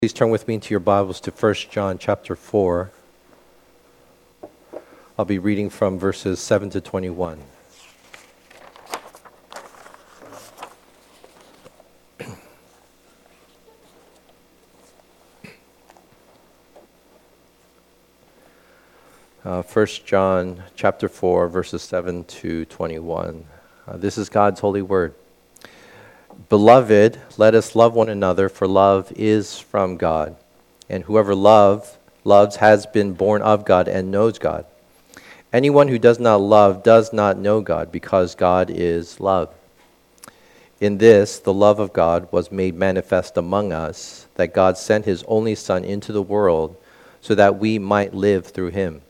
Please turn with me into your Bibles to 1 John chapter 4. I'll be reading from verses 7 to 21. First John chapter 4, verses 7 to 21. This is God's holy word. Beloved, let us love one another, for love is from God. And whoever loves has been born of God and knows God. Anyone who does not love does not know God, because God is love. In this, the love of God was made manifest among us, that God sent his only Son into the world so that we might live through him.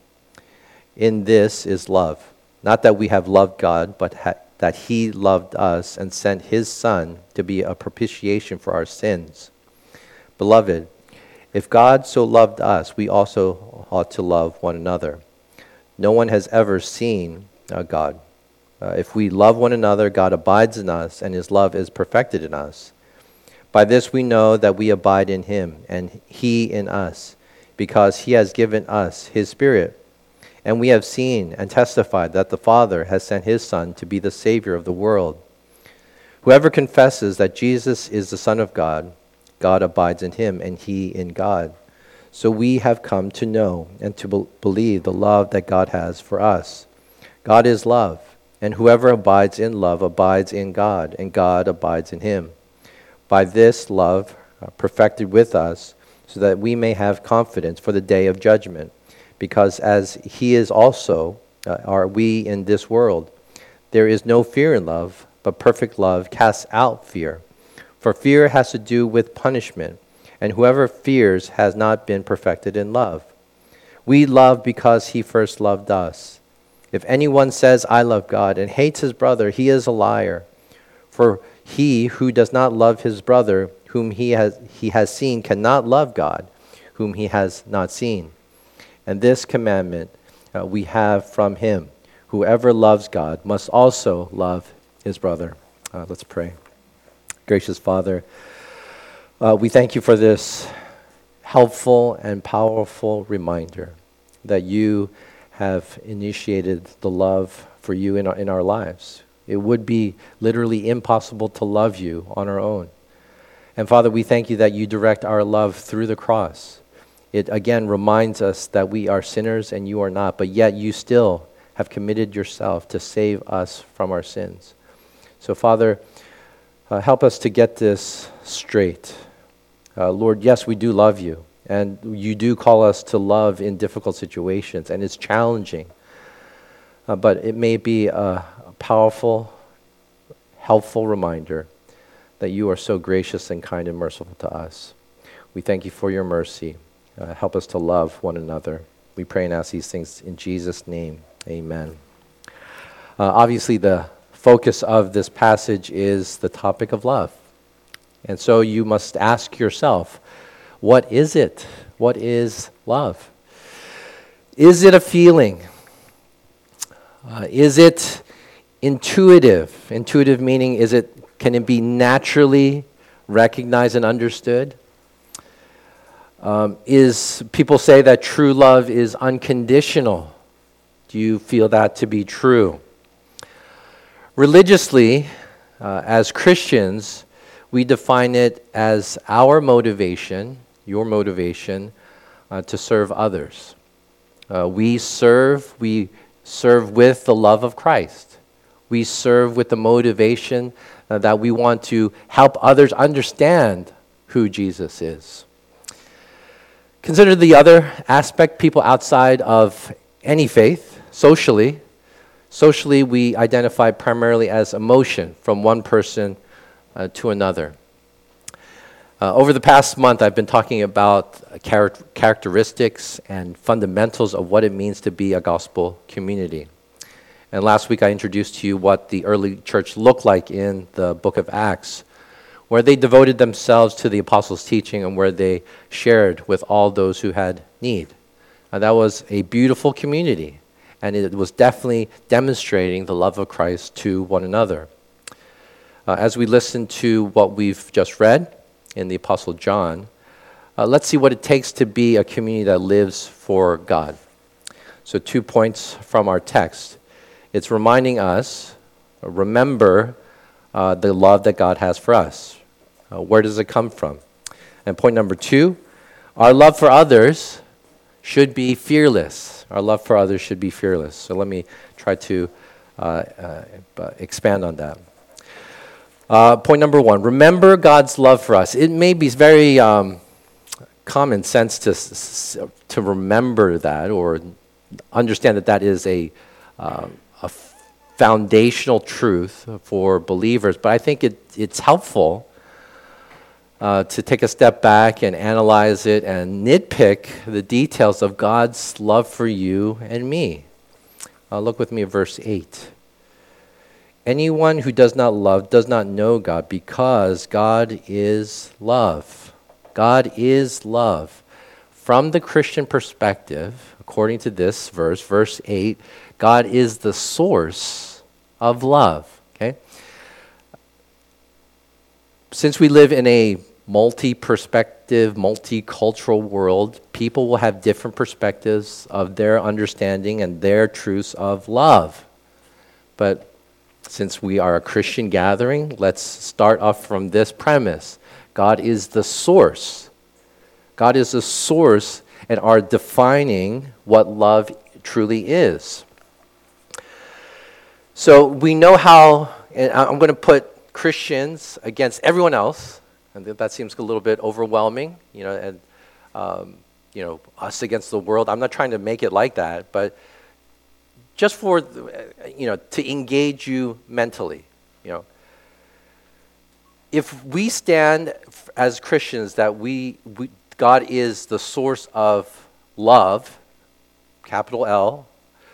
In this is love, not that we have loved God, but that he loved us and sent his Son to be a propitiation for our sins. Beloved, if God so loved us, we also ought to love one another. No one has ever seen God. If we love one another, God abides in us, and his love is perfected in us. By this we know that we abide in him, and he in us, because he has given us his Spirit. And we have seen and testified that the Father has sent his Son to be the Savior of the world. Whoever confesses that Jesus is the Son of God, God abides in him and he in God. So we have come to know and to believe the love that God has for us. God is love, and whoever abides in love abides in God, and God abides in him. By this love perfected with us, so that we may have confidence for the day of judgment. Because as he is also, are we in this world. There is no fear in love, but perfect love casts out fear. For fear has to do with punishment, and whoever fears has not been perfected in love. We love because he first loved us. If anyone says, I love God, and hates his brother, he is a liar. For he who does not love his brother, whom he has seen, cannot love God, whom he has not seen. And this commandment we have from him. Whoever loves God must also love his brother. Let's pray. Gracious Father, we thank you for this helpful and powerful reminder that you have initiated the love for you in our lives. It would be literally impossible to love you on our own. And Father, we thank you that you direct our love through the cross. It again reminds us that we are sinners and you are not, but yet you still have committed yourself to save us from our sins. So Father, help us to get this straight. Lord, yes, we do love you, and you do call us to love in difficult situations, and it's challenging. But it may be a powerful, helpful reminder that you are so gracious and kind and merciful to us. We thank you for your mercy. Help us to love one another. We pray and ask these things in Jesus' name. Amen. Obviously, the focus of this passage is the topic of love. And so you must ask yourself, what is it? What is love? Is it a feeling? Is it intuitive? Intuitive meaning, can it be naturally recognized and understood? People say that true love is unconditional. Do you feel that to be true? Religiously, as Christians, we define it as our motivation, your motivation, to serve others. We serve with the love of Christ. We serve with the motivation that we want to help others understand who Jesus is. Consider the other aspect, people outside of any faith, socially. Socially, we identify primarily as emotion from one person to another. Over the past month, I've been talking about characteristics and fundamentals of what it means to be a gospel community. And last week, I introduced to you what the early church looked like in the book of Acts, where they devoted themselves to the apostles' teaching and where they shared with all those who had need. That was a beautiful community, and it was definitely demonstrating the love of Christ to one another. As we listen to what we've just read in the Apostle John, let's see what it takes to be a community that lives for God. So 2 points from our text. It's reminding us, remember the love that God has for us. Where does it come from? And point number 2, our love for others should be fearless. Our love for others should be fearless. So let me try to expand on that. Point number 1, remember God's love for us. It may be very common sense to remember that or understand that that is a foundational truth for believers, but I think it's helpful to take a step back and analyze it and nitpick the details of God's love for you and me. Look with me at verse 8. Anyone who does not love does not know God, because God is love. God is love. From the Christian perspective, according to this verse, verse 8, God is the source of love. Okay? Since we live in a multi-perspective, multicultural world, people will have different perspectives of their understanding and their truths of love. But since we are a Christian gathering, let's start off from this premise. God is the source. God is the source and are defining what love truly is. So we know how, and I'm going to put Christians against everyone else, and that seems a little bit overwhelming, and us against the world. I'm not trying to make it like that, but just for, to engage you mentally, If we stand as Christians that God is the source of love, capital L,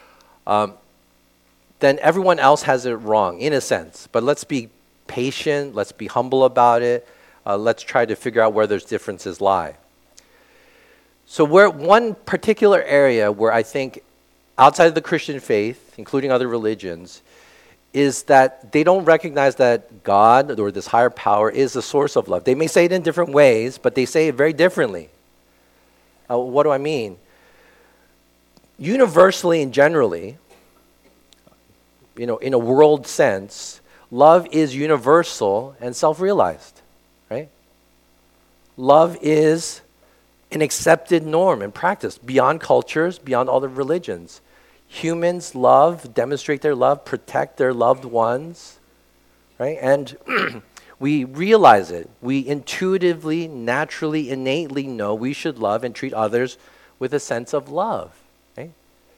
then everyone else has it wrong, in a sense. But let's be patient, let's be humble about it, let's try to figure out where those differences lie. So one particular area where I think outside of the Christian faith, including other religions, is that they don't recognize that God or this higher power is the source of love. They may say it in different ways, but they say it very differently. What do I mean? Universally and generally, in a world sense, love is universal and self-realized, right? Love is an accepted norm and practice beyond cultures, beyond all the religions. Humans love, demonstrate their love, protect their loved ones, right? And we realize it. We intuitively, naturally, innately know we should love and treat others with a sense of love, right?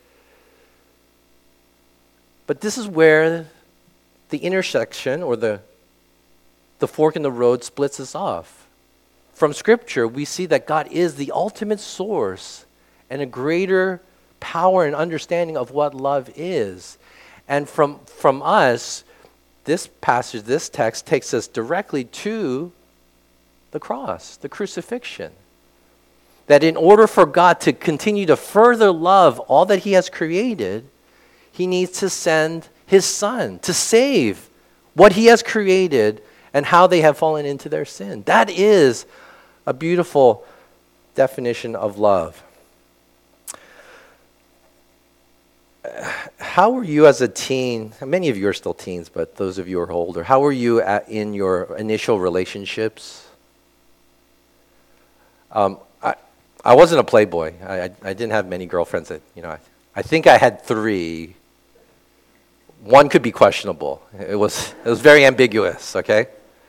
But this is where the intersection or the fork in the road splits us off. From Scripture, we see that God is the ultimate source and a greater power and understanding of what love is. And from us, this passage, this text takes us directly to the cross, the crucifixion. That in order for God to continue to further love all that He has created, He needs to send His Son to save what He has created and how they have fallen into their sin. That is a beautiful definition of love. How were you as a teen? Many of you are still teens, but those of you who are older, how were you in your initial relationships? I wasn't a playboy. I didn't have many girlfriends. I think I had 3. One could be questionable. It was very ambiguous. Okay.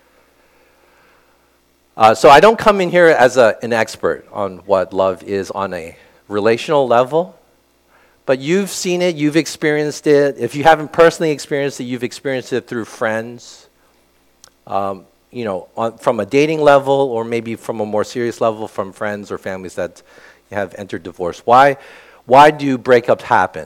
So I don't come in here as an expert on what love is on a relational level. But you've seen it, you've experienced it. If you haven't personally experienced it, you've experienced it through friends, from a dating level or maybe from a more serious level from friends or families that have entered divorce. Why do breakups happen?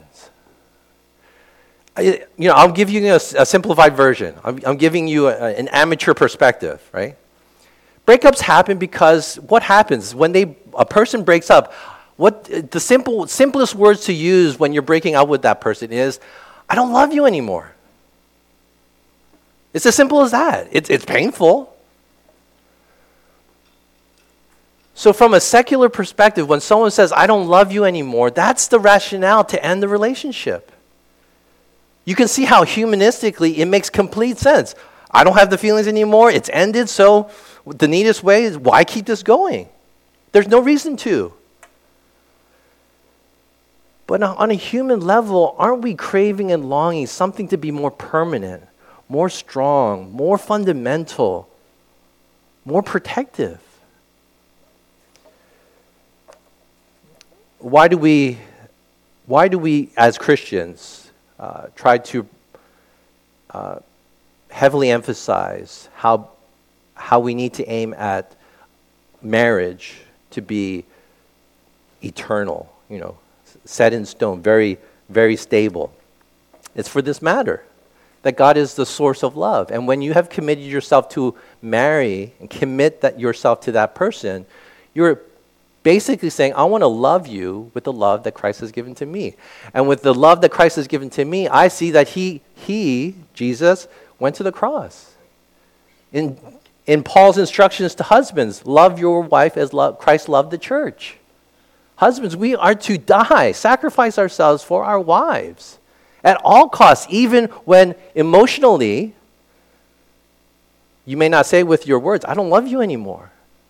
I'll give you a simplified version. I'm giving you an amateur perspective, right? Breakups happen because what happens when a person breaks up? What the simplest words to use when you're breaking up with that person is, I don't love you anymore. It's as simple as that. It's painful. So from a secular perspective, when someone says, I don't love you anymore, that's the rationale to end the relationship. You can see how humanistically it makes complete sense. I don't have the feelings anymore. It's ended. So the neatest way is, why keep this going? There's no reason to. But on a human level, aren't we craving and longing something to be more permanent, more strong, more fundamental, more protective? Why do we as Christians try to heavily emphasize how we need to aim at marriage to be eternal, set in stone, very, very stable? It's for this matter, that God is the source of love. And when you have committed yourself to marry and commit yourself to that person, you're basically saying, I want to love you with the love that Christ has given to me. And with the love that Christ has given to me, I see that he, Jesus, went to the cross. In Paul's instructions to husbands, love your wife as Christ loved the church. Husbands, we are to die, sacrifice ourselves for our wives at all costs, even when emotionally, you may not say with your words, I don't love you anymore.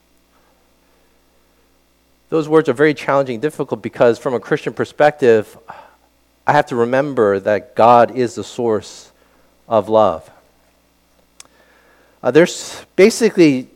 Those words are very challenging, difficult, because from a Christian perspective, I have to remember that God is the source of love. There's basically,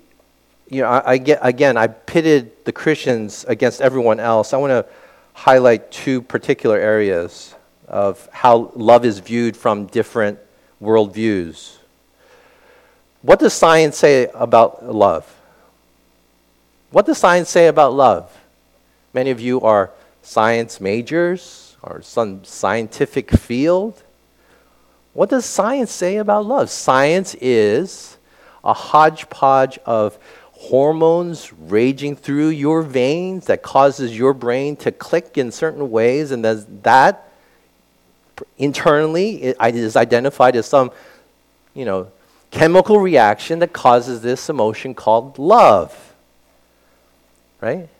I pitted the Christians against everyone else. I want to highlight two particular areas of how love is viewed from different worldviews. What does science say about love? What does science say about love? Many of you are science majors or some scientific field. What does science say about love? Science is a hodgepodge of hormones raging through your veins that causes your brain to click in certain ways, and that internally is identified as some, chemical reaction that causes this emotion called love. Right?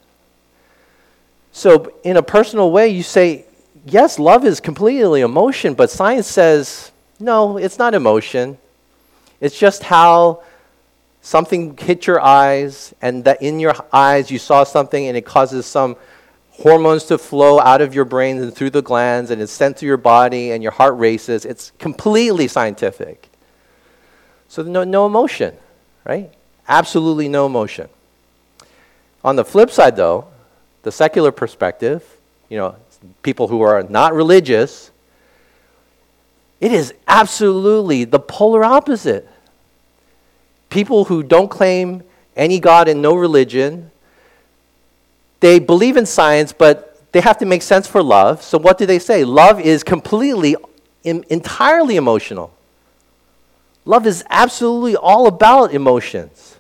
So in a personal way, you say, yes, love is completely emotion, but science says, no, it's not emotion. It's just how something hit your eyes, and that in your eyes you saw something, and it causes some hormones to flow out of your brain and through the glands, and it's sent to your body, and your heart races. It's completely scientific. So no emotion, right? Absolutely no emotion. On the flip side, though, the secular perspective, people who are not religious, it is absolutely the polar opposite. People who don't claim any God and no religion, they believe in science, but they have to make sense for love. So what do they say? Love is completely, entirely emotional. Love is absolutely all about emotions.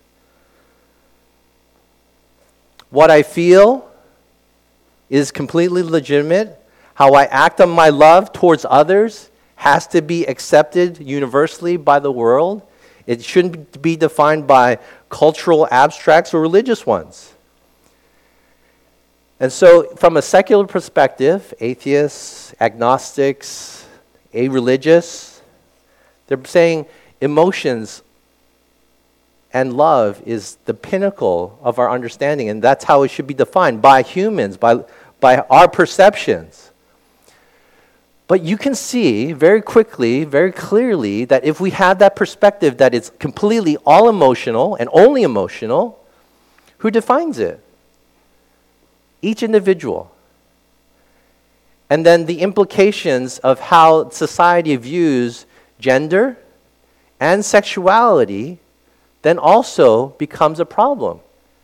What I feel is completely legitimate. How I act on my love towards others has to be accepted universally by the world. It shouldn't be defined by cultural abstracts or religious ones. And so from a secular perspective, atheists, agnostics, a-religious, they're saying emotions and love is the pinnacle of our understanding, and that's how it should be defined by humans, by our perceptions. But you can see very quickly, very clearly, that if we have that perspective that it's completely all emotional and only emotional, who defines it? Each individual. And then the implications of how society views gender and sexuality then also becomes a problem.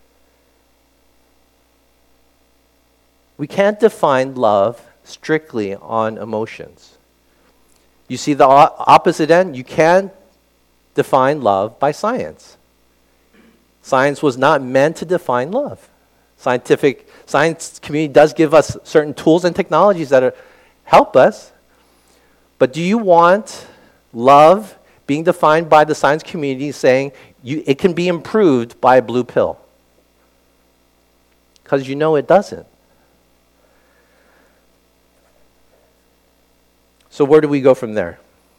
We can't define love strictly on emotions. You see the opposite end? You can't define love by science. Science was not meant to define love. Science community does give us certain tools and technologies that help us, but do you want love being defined by the science community saying it can be improved by a blue pill? because you know it doesn't. So where do we go from there?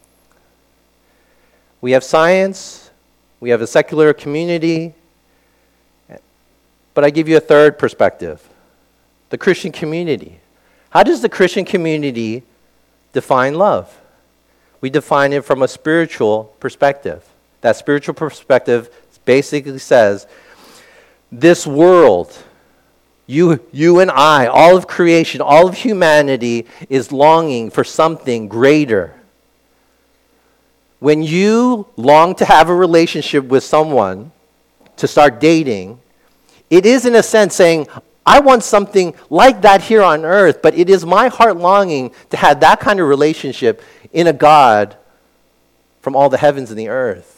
We have science, we have a secular community, but I give you a third perspective, the Christian community. How does the Christian community define love? We define it from a spiritual perspective. That spiritual perspective basically says, this world, you and I, all of creation, all of humanity is longing for something greater. When you long to have a relationship with someone, to start dating, it is in a sense saying, I want something like that here on earth, but it is my heart longing to have that kind of relationship in a God from all the heavens and the earth.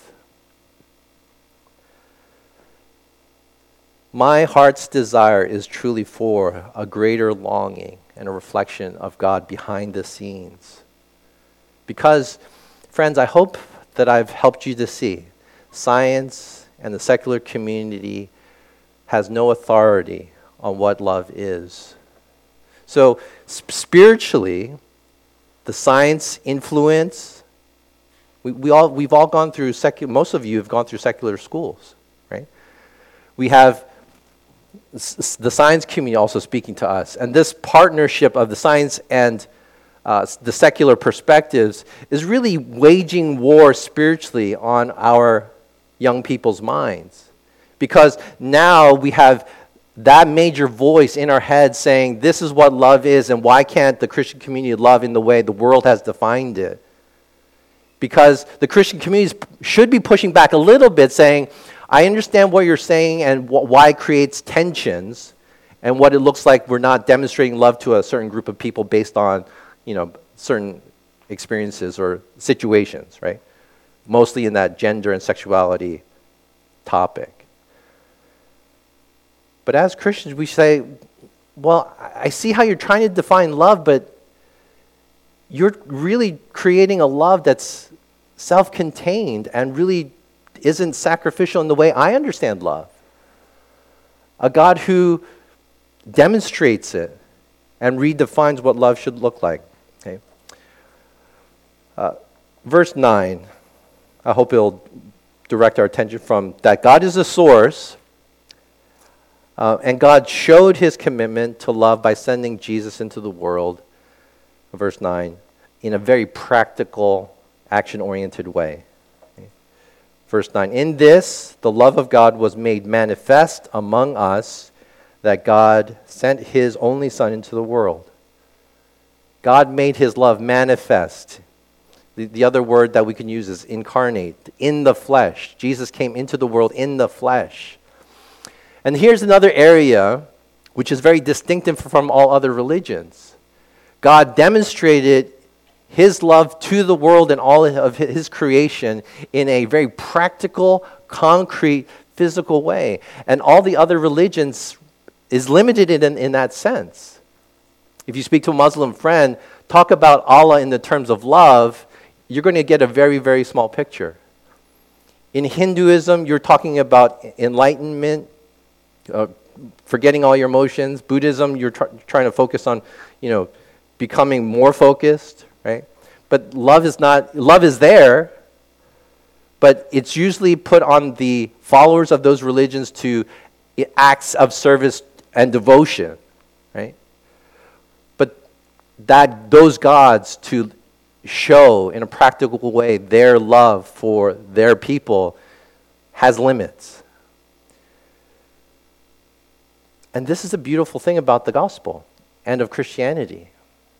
My heart's desire is truly for a greater longing and a reflection of God behind the scenes. Because, friends, I hope that I've helped you to see science and the secular community has no authority on what love is. So, spiritually, the science influence, we've all gone through, most of you have gone through secular schools, right? We have the science community also speaking to us. And this partnership of the science and the secular perspectives is really waging war spiritually on our young people's minds. Because now we have that major voice in our head saying, this is what love is, and why can't the Christian community love in the way the world has defined it? Because the Christian communities should be pushing back a little bit, saying, I understand what you're saying and why it creates tensions and what it looks like we're not demonstrating love to a certain group of people based on, certain experiences or situations, right? Mostly in that gender and sexuality topic. But as Christians, we say, well, I see how you're trying to define love, but you're really creating a love that's self-contained and really isn't sacrificial in the way I understand love. A God who demonstrates it and redefines what love should look like. Okay. Verse 9, I hope it'll direct our attention from that God is the source, and God showed his commitment to love by sending Jesus into the world, verse 9, in a very practical, action-oriented way. Verse 9, in this, the love of God was made manifest among us, that God sent his only Son into the world. God made his love manifest. The other word that we can use is incarnate, in the flesh. Jesus came into the world in the flesh. And here's another area which is very distinctive from all other religions. God demonstrated his love to the world and all of his creation in a very practical, concrete, physical way. And all the other religions is limited in that sense. If you speak to a Muslim friend, talk about Allah in the terms of love, you're going to get a very, very small picture. In Hinduism, you're talking about enlightenment, forgetting all your emotions. Buddhism, you're trying to focus on, becoming more focused. Right? But love is there, but it's usually put on the followers of those religions to acts of service and devotion, right? But those gods to show in a practical way their love for their people has limits. And this is a beautiful thing about the gospel and of Christianity.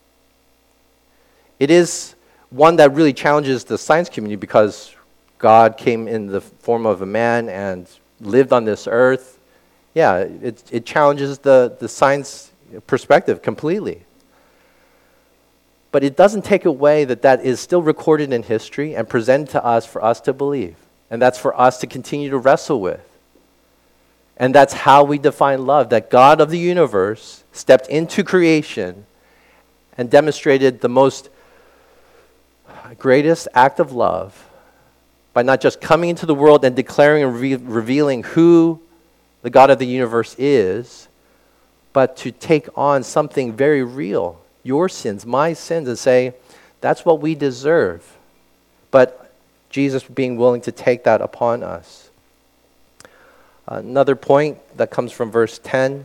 It is one that really challenges the science community because God came in the form of a man and lived on this earth. Yeah, it challenges the science perspective completely. But it doesn't take away that is still recorded in history and presented to us for us to believe. And that's for us to continue to wrestle with. And that's how we define love, that God of the universe stepped into creation and demonstrated the most greatest act of love by not just coming into the world and declaring and revealing who the God of the universe is, but to take on something very real, your sins, my sins, and say, that's what we deserve. But Jesus being willing to take that upon us. Another point that comes from verse 10,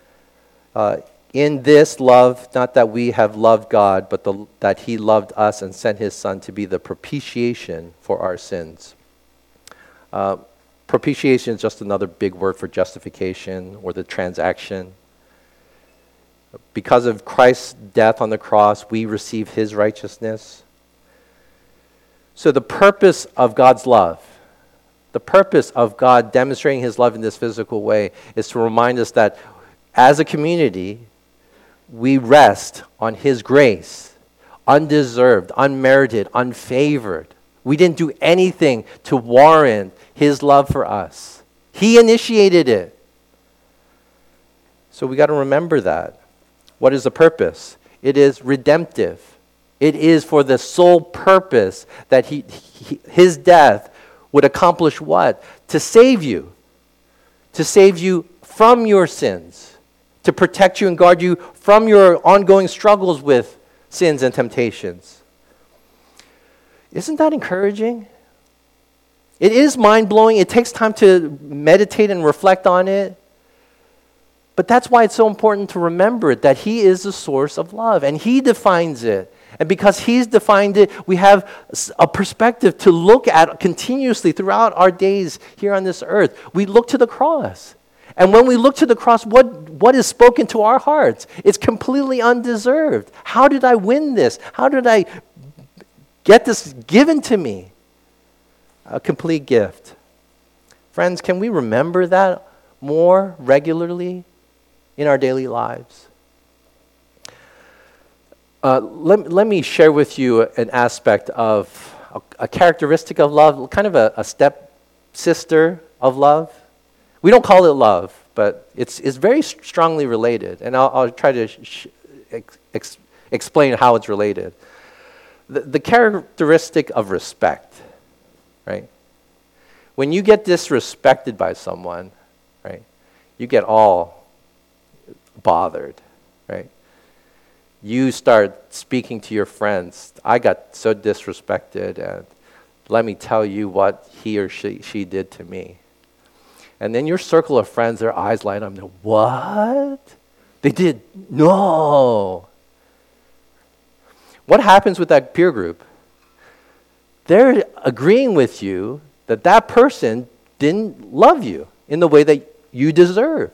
in this love, not that we have loved God, but that he loved us and sent his Son to be the propitiation for our sins. Propitiation is just another big word for justification or the transaction. Because of Christ's death on the cross, we receive his righteousness. So the purpose of God's love, the purpose of God demonstrating his love in this physical way is to remind us that as a community, we rest on his grace, undeserved, unmerited, unfavored. We didn't do anything to warrant his love for us. He initiated it. So we got to remember that. What is the purpose? It is redemptive. It is for the sole purpose that his death would accomplish what? To save you. To save you from your sins. To protect you and guard you from your ongoing struggles with sins and temptations. Isn't that encouraging? It is mind-blowing. It takes time to meditate and reflect on it. But that's why it's so important to remember it, that he is the source of love, and he defines it. And because he's defined it, we have a perspective to look at continuously throughout our days here on this earth. We look to the cross. And when we look to the cross, what is spoken to our hearts? It's completely undeserved. How did I win this? How did I get this given to me? A complete gift. Friends, can we remember that more regularly in our daily lives? Let me share with you an aspect of a characteristic of love, kind of a step-sister of love. We don't call it love, but it's very strongly related, and I'll try to explain how it's related. The characteristic of respect, right? When you get disrespected by someone, right, you get all bothered, right? You start speaking to your friends. I got so disrespected, and let me tell you what he or she did to me. And then your circle of friends, their eyes light up. What? They did? No. What happens with that peer group? They're agreeing with you that that person didn't love you in the way that you deserved.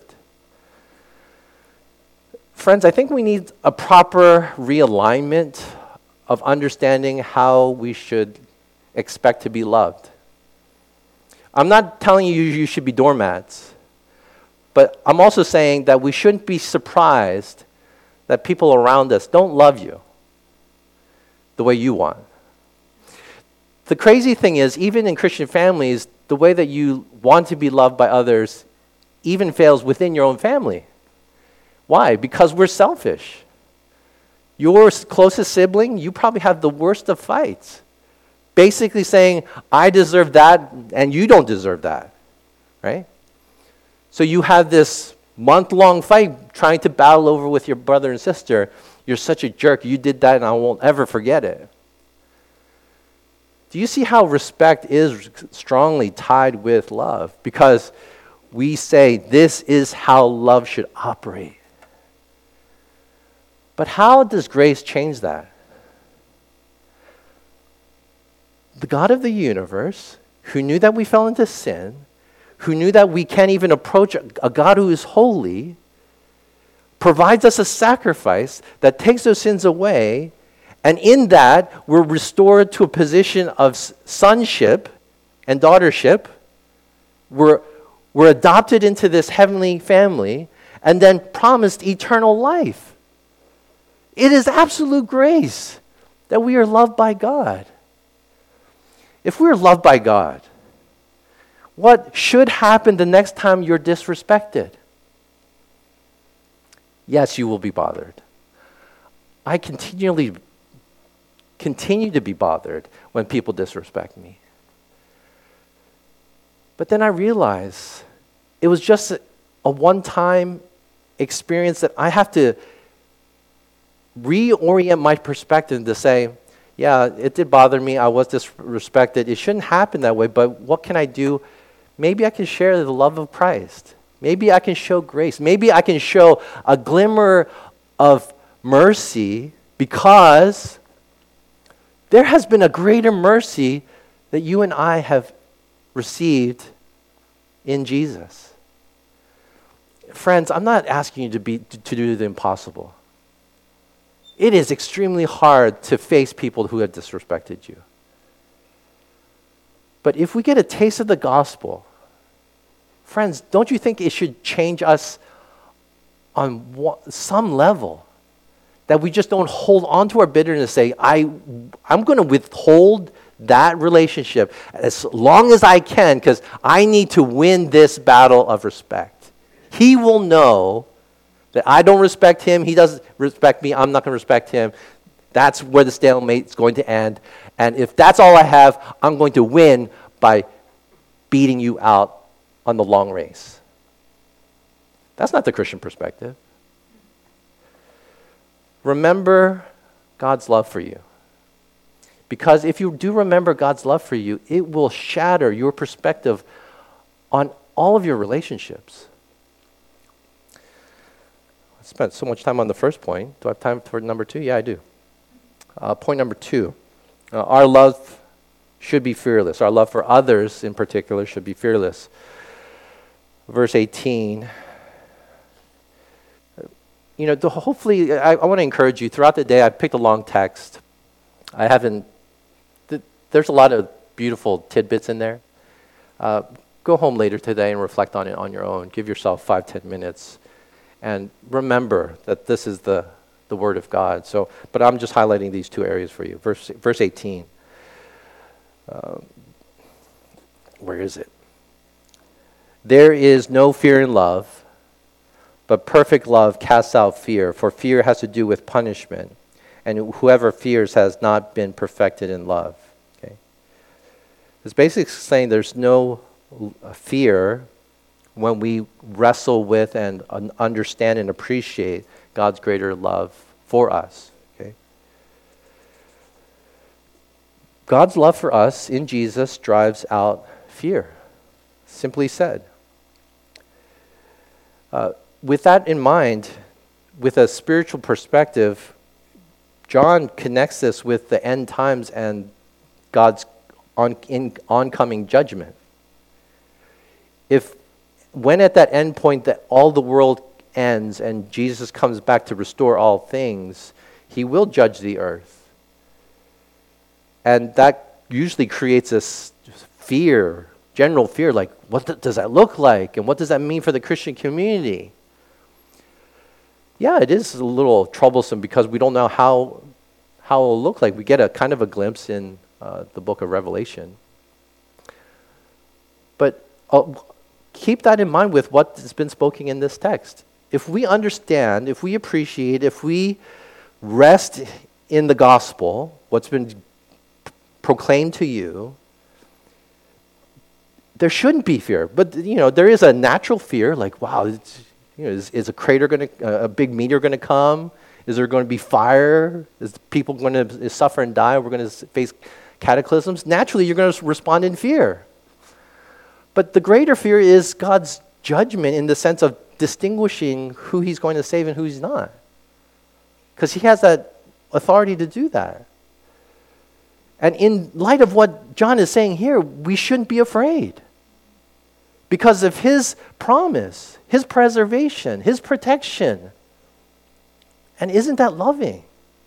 Friends, I think we need a proper realignment of understanding how we should expect to be loved. I'm not telling you should be doormats, but I'm also saying that we shouldn't be surprised that people around us don't love you the way you want. The crazy thing is, even in Christian families, the way that you want to be loved by others even fails within your own family. Why? Because we're selfish. Your closest sibling, you probably have the worst of fights. Basically saying, I deserve that and you don't deserve that, right? So you have this month-long fight trying to battle over with your brother and sister. You're such a jerk. You did that and I won't ever forget it. Do you see how respect is strongly tied with love? Because we say this is how love should operate. But how does grace change that? The God of the universe, who knew that we fell into sin, who knew that we can't even approach a God who is holy, provides us a sacrifice that takes those sins away, and in that, we're restored to a position of sonship and daughtership. We're adopted into this heavenly family, and then promised eternal life. It is absolute grace that we are loved by God. If we're loved by God, what should happen the next time you're disrespected? Yes, you will be bothered. I continue to be bothered when people disrespect me. But then I realize it was just a one-time experience that I have to reorient my perspective to say, yeah, it did bother me. I was disrespected. It shouldn't happen that way, but what can I do? Maybe I can share the love of Christ. Maybe I can show grace. Maybe I can show a glimmer of mercy because there has been a greater mercy that you and I have received in Jesus. Friends, I'm not asking you to do the impossible. It is extremely hard to face people who have disrespected you. But if we get a taste of the gospel, friends, don't you think it should change us on some level? That we just don't hold on to our bitterness and say, I'm going to withhold that relationship as long as I can because I need to win this battle of respect. He will know that I don't respect him. He doesn't respect me. I'm not going to respect him. That's where the stalemate is going to end. And if that's all I have, I'm going to win by beating you out on the long race. That's not the Christian perspective. Remember God's love for you. Because if you do remember God's love for you, it will shatter your perspective on all of your relationships. I spent so much time on the first point. Do I have time for number 2? Yeah, I do. Point number 2. Our love should be fearless. Our love for others in particular should be fearless. Verse 18. Hopefully, I want to encourage you. Throughout the day, I picked a long text. There's a lot of beautiful tidbits in there. Go home later today and reflect on it on your own. Give yourself 5-10 minutes. And remember that this is the Word of God. But I'm just highlighting these 2 areas for you. Verse 18. Where is it? There is no fear in love, but perfect love casts out fear, for fear has to do with punishment, and whoever fears has not been perfected in love. Okay? It's basically saying there's no fear when we wrestle with and understand and appreciate God's greater love for us. Okay? God's love for us in Jesus drives out fear, simply said. With that in mind, with a spiritual perspective, John connects this with the end times and God's oncoming judgment. When at that end point that all the world ends and Jesus comes back to restore all things, he will judge the earth. And that usually creates this fear, general fear, like what does that look like? And what does that mean for the Christian community? Yeah, it is a little troublesome because we don't know how it'll look like. We get a kind of a glimpse in the book of Revelation. But keep that in mind with what has been spoken in this text. If we understand, if we appreciate, if we rest in the gospel, what's been proclaimed to you, there shouldn't be fear. But there is a natural fear, like, wow, is a crater a big meteor going to come? Is there going to be fire? Is people going to suffer and die? We're going to face cataclysms? Naturally, you're going to respond in fear. But the greater fear is God's judgment in the sense of distinguishing who he's going to save and who he's not. Because he has that authority to do that. And in light of what John is saying here, we shouldn't be afraid. Because of his promise, his preservation, his protection. And isn't that loving?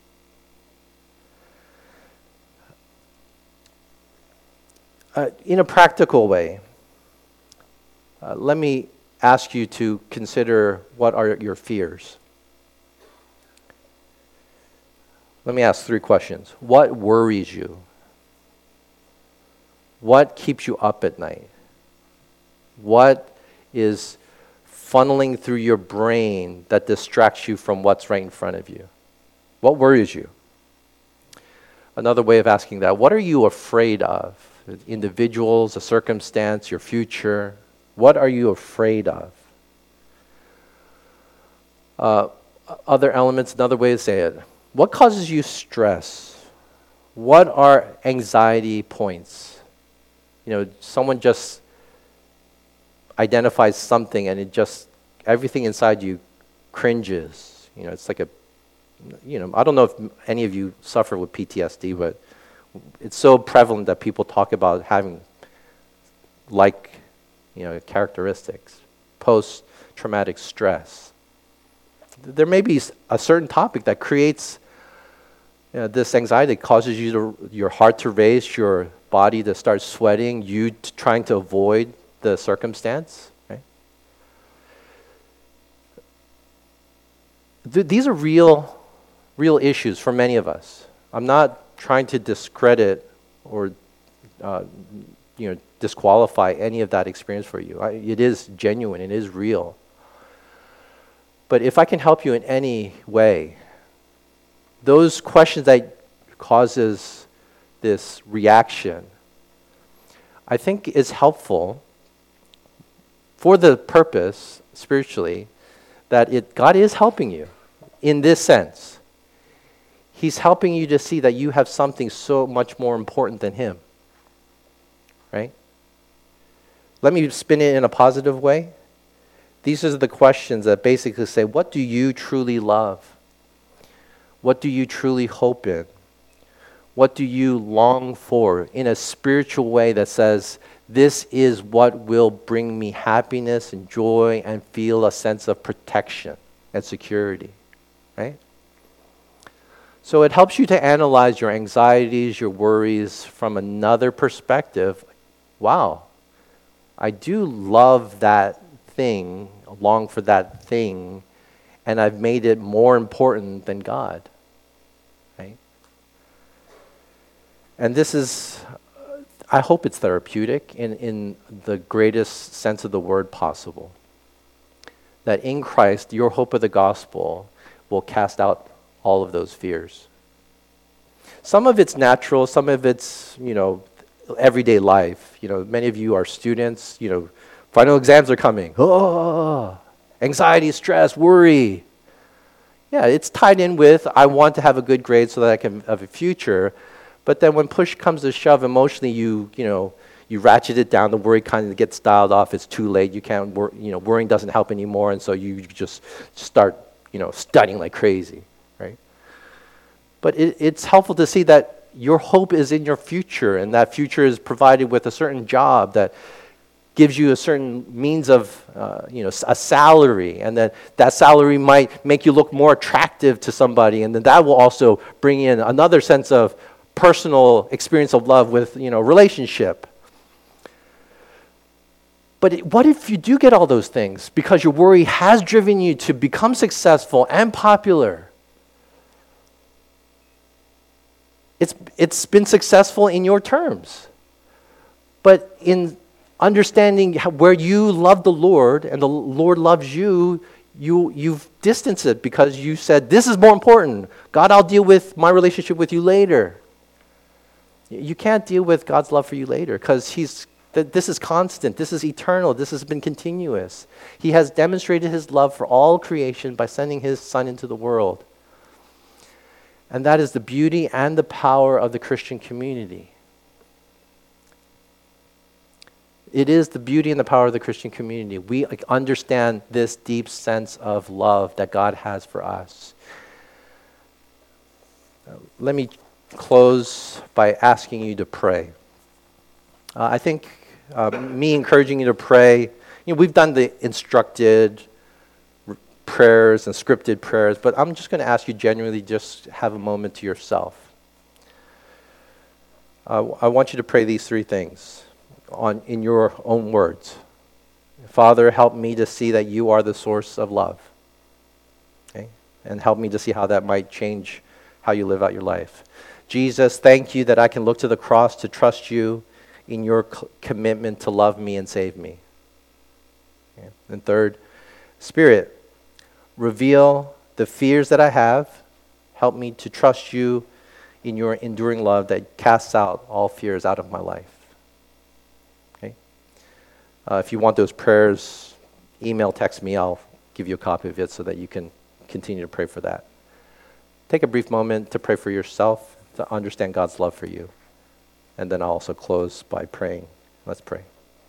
In a practical way, let me ask you to consider what are your fears. Let me ask 3 questions. What worries you? What keeps you up at night? What is funneling through your brain that distracts you from what's right in front of you? What worries you? Another way of asking that, what are you afraid of? Individuals, a circumstance, your future. What are you afraid of? Other elements, another way to say it. What causes you stress? What are anxiety points? Someone just identifies something and everything inside you cringes. It's like I don't know if any of you suffer with PTSD, but it's so prevalent that people talk about having characteristics, post-traumatic stress. There may be a certain topic that creates this anxiety, causes your heart to race, your body to start sweating, you trying to avoid the circumstance. Right? These are real issues for many of us. I'm not trying to discredit or disqualify any of that experience for you. It is genuine. It is real. But if I can help you in any way, those questions that causes this reaction, I think is helpful for the purpose, spiritually, that God is helping you in this sense. He's helping you to see that you have something so much more important than Him. Right? Let me spin it in a positive way. These are the questions that basically say, what do you truly love? What do you truly hope in? What do you long for in a spiritual way that says, this is what will bring me happiness and joy and feel a sense of protection and security, right? So it helps you to analyze your anxieties, your worries from another perspective. Wow, I do love that thing, long for that thing, and I've made it more important than God, right? And this is, I hope it's therapeutic in the greatest sense of the word possible. That in Christ, your hope of the gospel will cast out all of those fears. Some of it's natural, some of it's, everyday life. Many of you are students, final exams are coming. Oh, anxiety, stress, worry. Yeah, it's tied in with, I want to have a good grade so that I can have a future. But then when push comes to shove, emotionally, you ratchet it down. The worry kind of gets dialed off. It's too late. You can't. Worrying doesn't help anymore, and so you just start, studying like crazy, right? But it's helpful to see that your hope is in your future, and that future is provided with a certain job that gives you a certain means of, a salary, and that salary might make you look more attractive to somebody, and then that will also bring in another sense of personal experience of love with, relationship. But what if you do get all those things because your worry has driven you to become successful and popular? It's been successful in your terms. But in understanding where you love the Lord and the Lord loves you, you've distanced it because you said, this is more important. God, I'll deal with my relationship with you later. You can't deal with God's love for you later because this is constant, this is eternal, this has been continuous. He has demonstrated His love for all creation by sending His Son into the world. And that is the beauty and the power of the Christian community. It is the beauty and the power of the Christian community. We understand this deep sense of love that God has for us. Let me close by asking you to pray. I think me encouraging you to pray, we've done the instructed prayers and scripted prayers, but I'm just going to ask you genuinely just have a moment to yourself. I want you to pray these three things in your own words. Father, help me to see that you are the source of love. Okay? And help me to see how that might change how you live out your life. Jesus, thank you that I can look to the cross to trust you in your commitment to love me and save me. Okay? And third, Spirit, reveal the fears that I have. Help me to trust you in your enduring love that casts out all fears out of my life. Okay? If you want those prayers, email, text me. I'll give you a copy of it so that you can continue to pray for that. Take a brief moment to pray for yourself, to understand God's love for you. And then I'll also close by praying. Let's pray.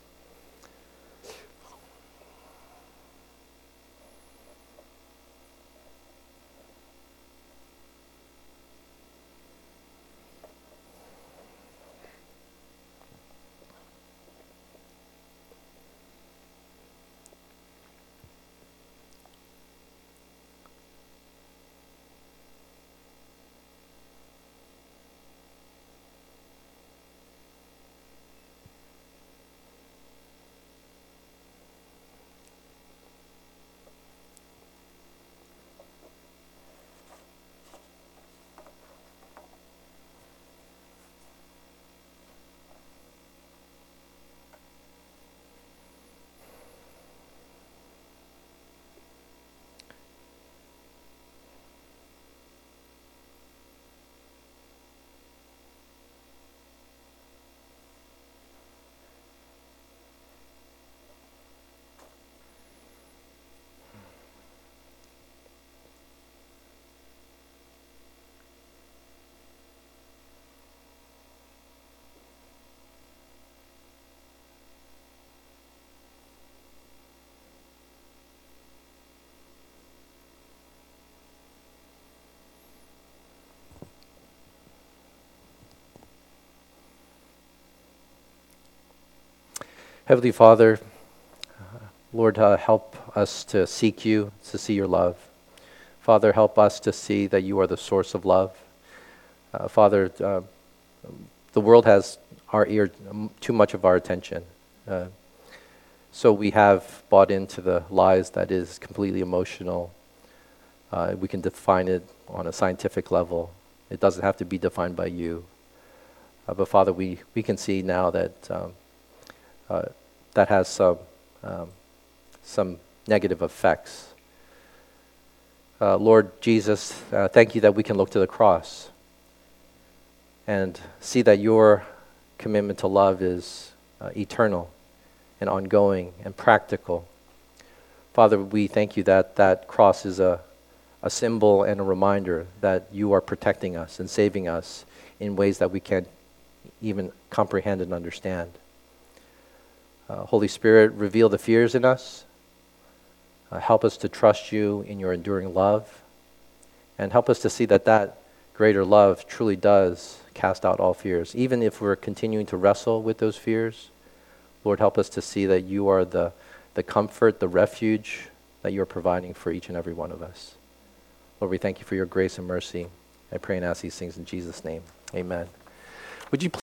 Heavenly Father, Lord, help us to seek you, to see your love. Father, help us to see that you are the source of love. Father, the world has our ear, too much of our attention. So we have bought into the lies that is completely emotional. We can define it on a scientific level. It doesn't have to be defined by you. But Father, we can see now that that has some negative effects. Lord Jesus, thank you that we can look to the cross and see that your commitment to love is eternal and ongoing and practical. Father, we thank you that that cross is a symbol and a reminder that you are protecting us and saving us in ways that we can't even comprehend and understand. Holy Spirit, reveal the fears in us. Help us to trust you in your enduring love. And help us to see that that greater love truly does cast out all fears. Even if we're continuing to wrestle with those fears, Lord, help us to see that you are the comfort, the refuge that you're providing for each and every one of us. Lord, we thank you for your grace and mercy. I pray and ask these things in Jesus' name. Amen. Would you